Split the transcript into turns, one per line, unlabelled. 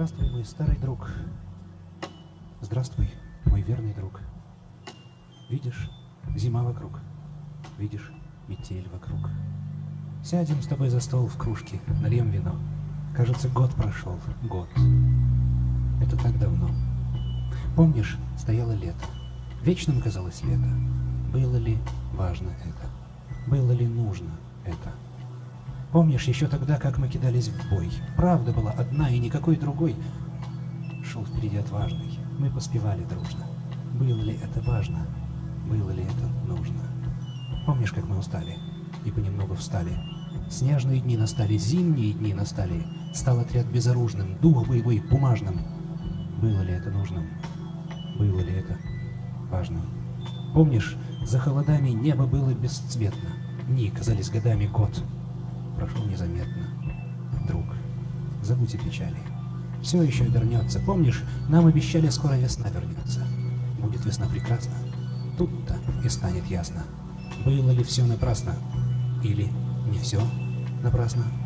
Здравствуй, мой старый друг. Здравствуй, мой верный друг. Видишь, зима вокруг. Видишь, метель вокруг. Сядем с тобой за стол в кружке, нальем вино. Кажется, год прошел, год. Это так давно. Помнишь, стояло лето. Вечным казалось лето. Было ли важно это? Было ли нужно это? Помнишь еще тогда, как мы кидались в бой? Правда была одна и никакой другой. Шел впереди отважный. Мы поспевали дружно. Было ли это важно? Было ли это нужно? Помнишь, как мы устали и понемногу встали? Снежные дни настали, зимние дни настали. Стал отряд безоружным, дух боевой бумажным. Было ли это нужным? Было ли это важным? Помнишь, за холодами небо было бесцветно. Дни казались годами, год прошел незаметно. Друг, забудь о печали. Все еще вернется. Помнишь, нам обещали, скоро весна вернется. Будет весна прекрасна. Тут-то и станет ясно, было ли все напрасно или не все напрасно.